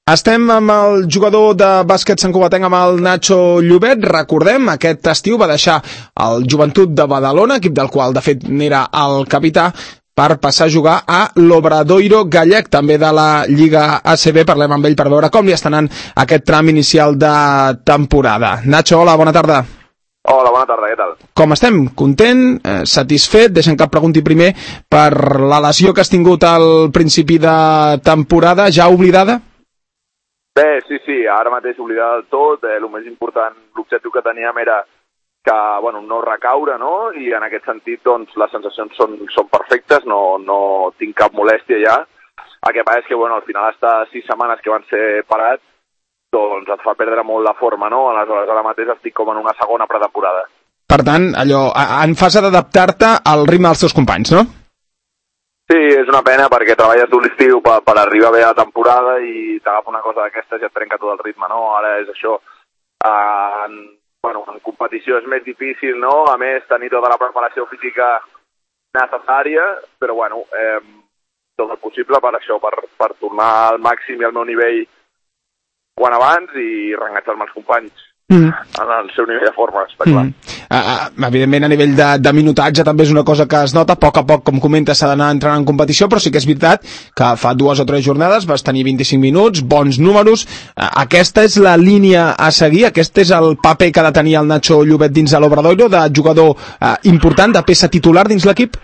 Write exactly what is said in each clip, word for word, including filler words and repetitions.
Estem amb el jugador de bàsquet santcugatenc, amb el Nacho Llobet. Recordem, aquest estiu va deixar el Joventut de Badalona, equip del qual de fet n'era el capità, per passar a jugar a l'Obradoiro gallec, també de la Lliga A C B. Parlem amb ell per veure com li està anant aquest tram inicial de temporada. Nacho, hola, bona tarda. Hola, bona tarda, què tal? Com estem? Content? Eh, satisfet? Deixa'm que et pregunti primer per la lesió que has tingut al principi de temporada, ja oblidada? Bé, sí, sí, ara mateix oblidada del tot. Eh, el més important, l'objectiu que teníem era que, bueno, no recaure, no? I en aquest sentit, doncs, les sensacions són, són perfectes, no, no tinc cap molèstia ja. El que passa és que, bueno, al final, hasta sis setmanes que van ser parats, doncs et fa perdre molt la forma, no? Aleshores, ara mateix estic com en una segona pretemporada. Per tant, allò, en fase d'adaptar-te al ritme dels teus companys, no? Sí, és una pena perquè treballes tot l'estiu per, per arribar bé a la temporada i t'agafa una cosa d'aquestes i et trenca tot el ritme, no? Ara és això. Uh, en, bueno, en competició és més difícil, no? A més, tenir tota la preparació física necessària, però bueno, eh, tot el possible per això, per, per tornar al màxim i al meu nivell quan abans i reenganxar-me els companys. Mm. En el seu nivell de forma, està clar. Mm. Uh, uh, evidentment, a nivell de, de minutatge també és una cosa que es nota. A poc a poc, com comentes, s'ha d'anar entrant en competició, però sí que és veritat que fa dues o tres jornades vas tenir vint-i-cinc minuts, bons números. Uh, aquesta és la línia a seguir? Aquest és el paper que ha de tenir el Nacho Llobet dins de l'Obradoiro, de jugador uh, important, de peça titular dins l'equip?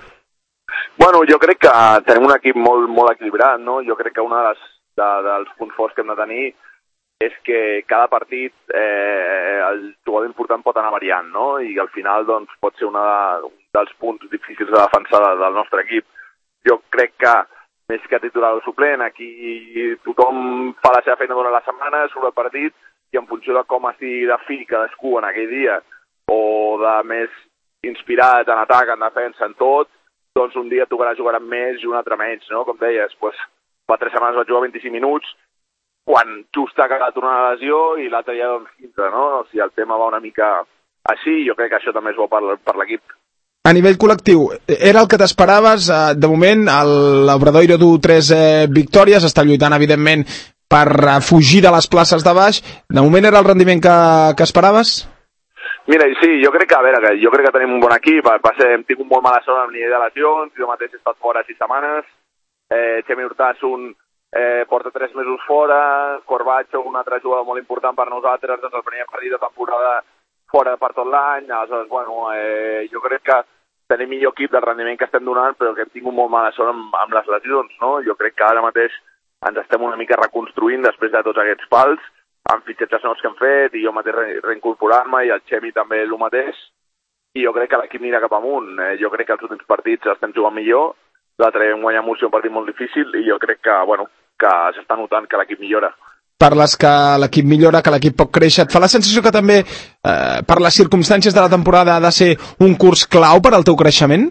Bueno, jo crec que tenim un equip molt, molt equilibrat, no? Jo crec que un de de, dels punts forts que hem de tenir és que cada partit eh, el jugador important pot anar variant, no? I al final doncs, pot ser una de, un dels punts difícils de defensar del nostre equip. Jo crec que, més que titular o suplent, aquí tothom fa la seva feina durant la setmana, surt el partit, i en funció de com estigui de fi cadascú en aquell dia, o de més inspirat en atac, en defensa, en tot, doncs un dia tocarà jugar amb més i un altre menys, no? Com deies, doncs, fa tres setmanes vaig jugar vint-i-cinc minuts, quan just ha acabat una lesió i l'altre dia doncs quinze, no? O sigui, el tema va una mica així i jo crec que això també és bo per, per l'equip. A nivell col·lectiu, era el que t'esperaves? De moment, l'Obradoiro du tres eh, victòries, està lluitant, evidentment, per fugir de les places de baix. De moment era el rendiment que, que esperaves? Mira, sí, jo crec que, a veure, jo crec que tenim un bon equip, passem, hem tingut molt mala sort amb el nivell de lesions, jo mateix he estat fora sis setmanes, eh, Xemi Urtasun Eh, porta tres mesos fora, Corbacho, un altre jugador molt important per nosaltres, doncs el primer partit de temporada fora per tot l'any, aleshores, bueno, eh, jo crec que tenim millor equip del rendiment que estem donant, però que hem tingut molt mala sort amb, amb les lesions, no? Jo crec que ara mateix ens estem una mica reconstruint després de tots aquests pals, amb fitxatges nous que hem fet, i jo mateix re reincorporant-me, i el Xemi també el mateix, i jo crec que l'equip anirà cap amunt. Eh, jo crec que els últims partits estem jugant millor, l'altre vam guanyar Múrcia, un partit molt difícil, i jo crec que, bueno, que s'està notant que l'equip millora. Parles que l'equip millora, que l'equip pot créixer. Et fa la sensació que també, eh, per les circumstàncies de la temporada, ha de ser un curs clau per al teu creixement?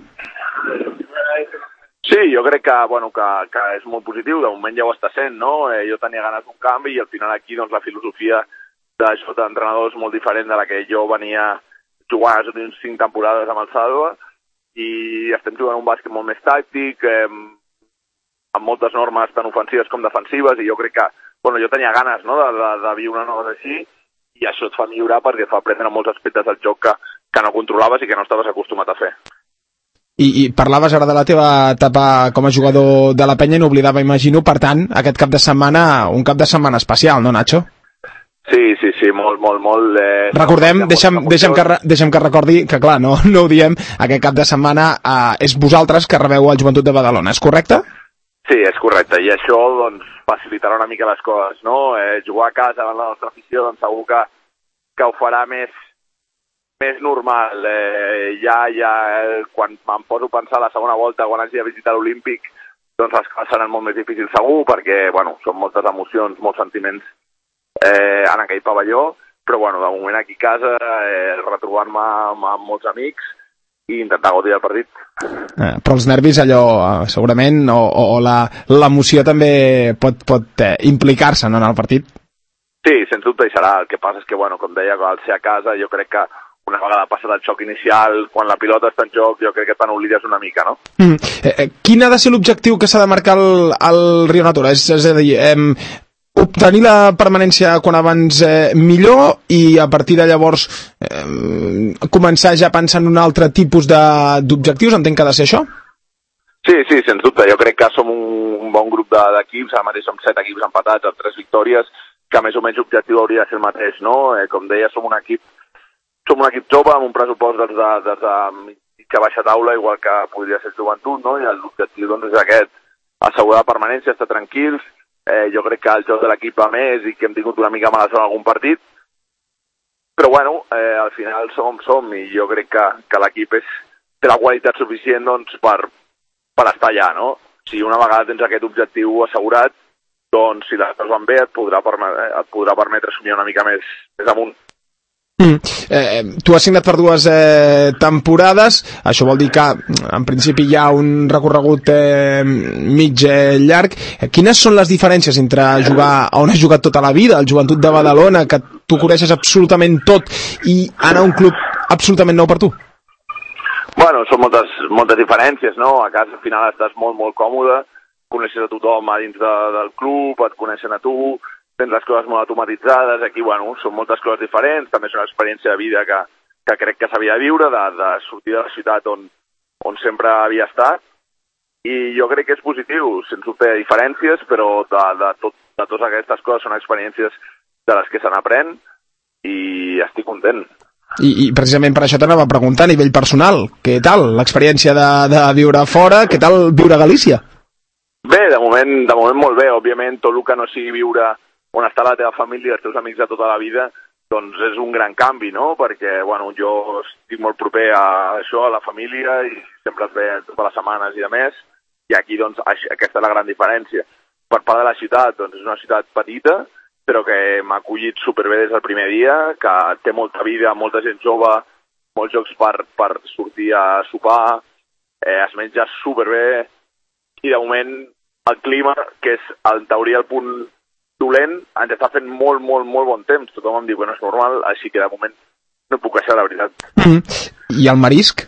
Sí, jo crec que, bueno, que, que és molt positiu. De moment ja ho està sent, no? Eh, jo tenia ganes d'un canvi i al final aquí doncs, la filosofia d'això d'entrenador és molt diferent de la que jo venia jugant les últimes cinc temporades amb el Sàlva, i estem jugant un bàsquet molt més tàctic, eh, amb moltes normes tant ofensives com defensives, i jo crec que, bueno, jo tenia ganes, no?, de, de, de viure una cosa així, i això et fa millorar perquè et fa aprendre molts aspectes del joc que, que no controlaves i que no estaves acostumat a fer. I, I parlaves ara de la teva etapa com a jugador de la Penya i n'oblidava, imagino, per tant, aquest cap de setmana, un cap de setmana especial, no, Nacho? Sí, sí, sí, molt, molt, molt... Eh, Recordem, no, deixa'm, deixa'm, que, deixa'm que recordi que, clar, no, no ho diem, aquest cap de setmana eh, és vosaltres que rebeu el Joventut de Badalona, és correcte? Sí, és correcte, i això doncs, facilitarà una mica les coses, no? Eh, jugar a casa amb la nostra afició, doncs segur que, que ho farà més, més normal. Eh, ja, ja, eh, quan em poso a pensar la segona volta, quan hagi de visitar l'Olímpic, doncs les coses seran molt més difícils segur, perquè, bueno, són moltes emocions, molts sentiments eh, en aquell pavelló, però, bueno, de moment aquí a casa, eh, retrobant-me amb, amb molts amics i intentar gaudir del partit. Eh, però els nervis, allò, eh, segurament, o, o l'emoció també pot, pot eh, implicar-se, no, en el partit? Sí, sens dubte hi serà. El que passa és que, bueno, com deia, al ser a casa, jo crec que una vegada passat el xoc inicial, quan la pilota està en joc, jo crec que te n'oblides una mica, no? Mm. Eh, quin ha de ser l'objectiu que s'ha de marcar el, el Rio Natura? És, és a dir, eh, obtenir la permanència quan abans eh, millor i a partir de llavors eh, començar ja pensant en un altre tipus d'objectius, entenc que ha de ser això? Sí, sí, sens dubte. Jo crec que som un, un bon grup d'equips, ara mateix som set equips empatats amb tres victòries, que més o menys l'objectiu hauria de ser el mateix, no? Eh, com deia, som un equip som un equip jove amb un pressupost des de, des de mitja baixa taula, igual que podria ser joventut, no? I l'objectiu doncs, és aquest, assegurar la permanència, estar tranquils. Eh, jo crec que el joc de l'equip va més i que hem tingut una mica mala sort en algun partit, però bueno, eh, al final som com som i jo crec que, que l'equip és, té la qualitat suficient doncs, per, per estar allà, no? Si una vegada tens aquest objectiu assegurat, doncs si les coses van bé et podrà, permetre, et podrà permetre somiar una mica més, més amunt. Mm. Eh, tu has signat per dues eh, temporades, això vol dir que en principi hi ha un recorregut eh, mig eh, llarg. Quines són les diferències entre jugar on has jugat tota la vida, el Joventut de Badalona, que tu coneixes absolutament tot, i anar a un club absolutament nou per tu? Bueno, són moltes, moltes diferències, no? A casa al final estàs molt, molt còmode, coneixes a tothom a dins de, del club, et coneixen a tu, tens les coses molt automatitzades. Aquí, bueno, són moltes coses diferents, també és una experiència de vida que, que crec que s'havia de viure, de, de sortir de la ciutat on, on sempre havia estat, i jo crec que és positiu, sense dubte diferències, però de, de, tot, de totes aquestes coses són experiències de les que se n'aprèn, i estic content. I, I precisament per això t'anava a preguntar a nivell personal, què tal l'experiència de, de viure fora, què tal viure a Galícia? Bé, de moment, de moment molt bé, òbviament tot el que no sigui viure on està la teva família i els teus amics de tota la vida, doncs és un gran canvi, no? Perquè, bueno, jo estic molt proper a això, a la família, i sempre es ve totes les setmanes i de més, i aquí, doncs, aquesta és la gran diferència. Per part de la ciutat, doncs, és una ciutat petita, però que m'ha acollit superbé des del primer dia, que té molta vida, molta gent jove, molts jocs per, per sortir a sopar, eh, es menja superbé, i de moment el clima, que és en teoria el punt dolent, ens està fent molt, molt, molt bon temps. Tothom em diu que no és normal, així que de moment no puc queixar, la veritat. Mm. I el marisc?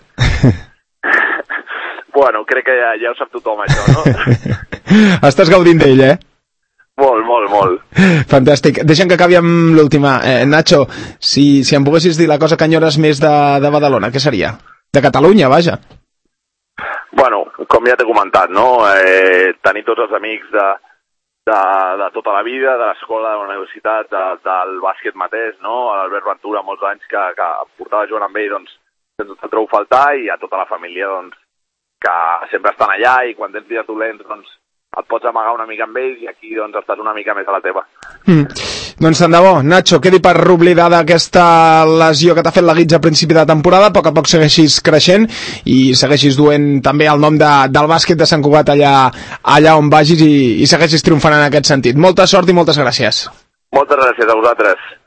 Bueno, crec que ja, ja ho sap tothom, això, no? Estàs gaudint d'ell, eh? Molt, molt, molt. Fantàstic. Deixa'm que acabi amb l'última. Eh, Nacho, si, si em poguessis dir la cosa que enyores més de, de Badalona, què seria? De Catalunya, vaja. Bueno, com ja t'he comentat, no? Eh, tenir tots els amics de, de, de tota la vida, de l'escola, de la universitat, de, del bàsquet mateix, no? L'Albert Ventura, molts anys que, que portava jugant amb ell, doncs, sense et trobo faltar, i a tota la família, doncs, que sempre estan allà, i quan tens dies dolents, doncs, et pots amagar una mica amb ells, i aquí, doncs, estàs una mica més a la teva. Mm. Doncs tant de bo, Nacho, quedi per oblidada aquesta lesió que t'ha fet la guitza a principi de temporada, a poc a poc segueixis creixent i segueixis duent també el nom de, del bàsquet de Sant Cugat allà, allà on vagis, i, i segueixis triomfant en aquest sentit. Molta sort i moltes gràcies. Moltes gràcies a vosaltres.